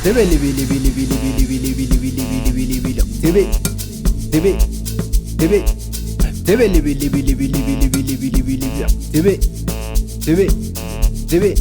Tebe libili bili bili bili bili bili bili bili bili bili Tebe Tebe Tebe Tebe libili bili bili bili bili bili bili Tebe Tebe Tebe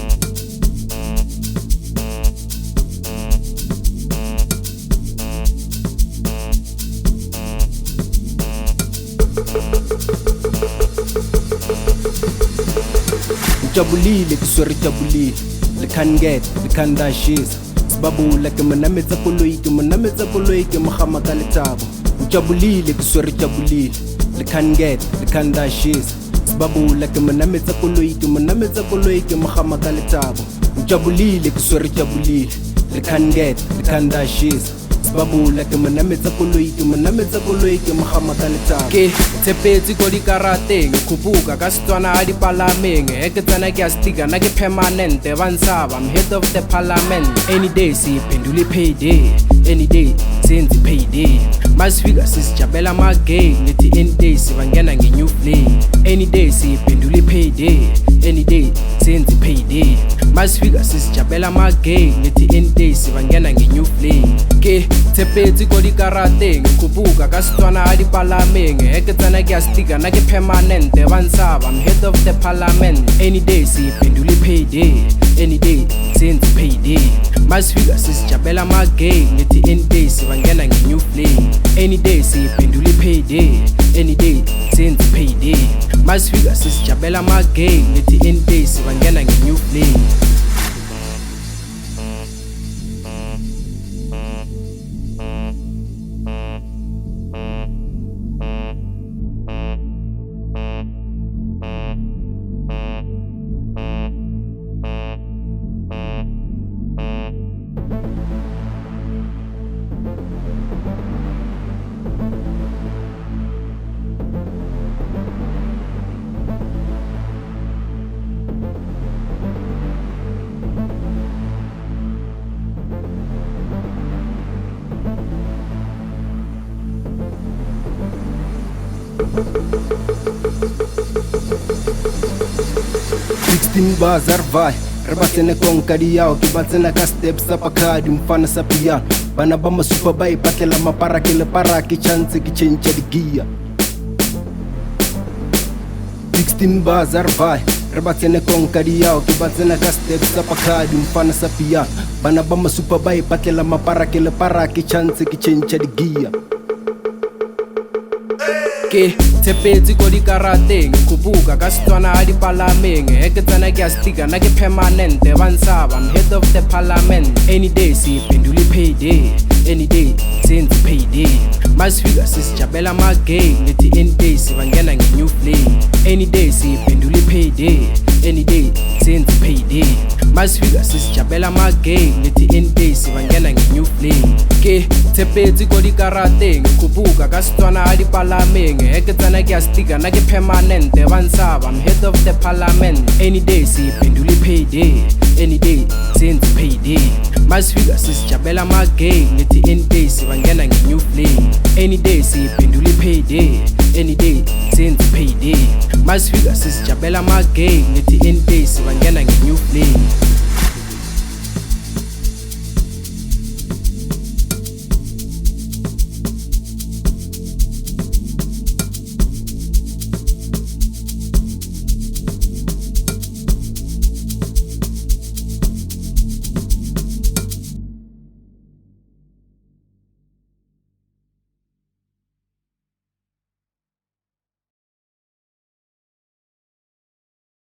Jabulile kiswari jabulile Likanget likandashisa Sibabula ke manametsa koloi ke magamaka letabo Jabulile kiswari jabulile Likanget likandashisa Sibabula ke manametsa koloi ke magamaka letabo Jabulile kiswari jabulile Likanget likandashisa Sibabula ke manametsa koloi ke magamaka letabo Ke tshepetse ko dikarateng khubuka ka Setswana a dipalameng e ke tsena ke a stika na ke permanente ba nsaba I'm head of the parliament any day siphendule payday any day senze payday masifika sisijabela magay nithi any day sibangena nge-new play any day siphendule payday any day senze payday masifika sisijabela magay nithi any day sibangena nge-new play ke tshepetse ko dikarateng khubuka ka Setswana a dipalameng e ke tsena ke a stika na ke permanente ba nsaba I'm head of the parliament any day siphendule payday any day senze payday masifika sisijabela magay nithi any day sibangena nge-new play any day siphendule payday any day senze payday masifika sisijabela magay nithi any day sibangena nge-new play Bazar vai Rebatsene konka diyao Ke batsena ka steps sa pakadi Mfana sa piano Bana ba masupa ba ipatlela maparakele para Ke chance ke change di gear 16 bazar vai Rebatsene konka diyao Ke batsena ka steps sa pakadi Mfana sa piano Bana ba masupa ba ipatlela maparakele para Ke chance ke change di gear Ke tshepetse ko dikarateng khubuka ka Setswana a dipalameng e ke tsena ke a stika na ke permanente ba nsaba I'm head of the parliament any day siphendule payday any day senze payday masifika sisijabela magay nithi any day sibangena nge-new play any day siphendule payday any day senze payday masifika sisijabela magay nithi any day sibangena nge-new play ke tshepetse ko dikarateng khubuka ka Setswana a dipalameng e ke tsena ke a stika na ke permanente ba nsaba I'm head of the parliament any day siphendule payday any day senze payday masifika sisijabela magay nithi any day sibangena nge-new play any day siphendule payday any day senze payday masifika sisijabela magay nithi any day sibangena nge-new play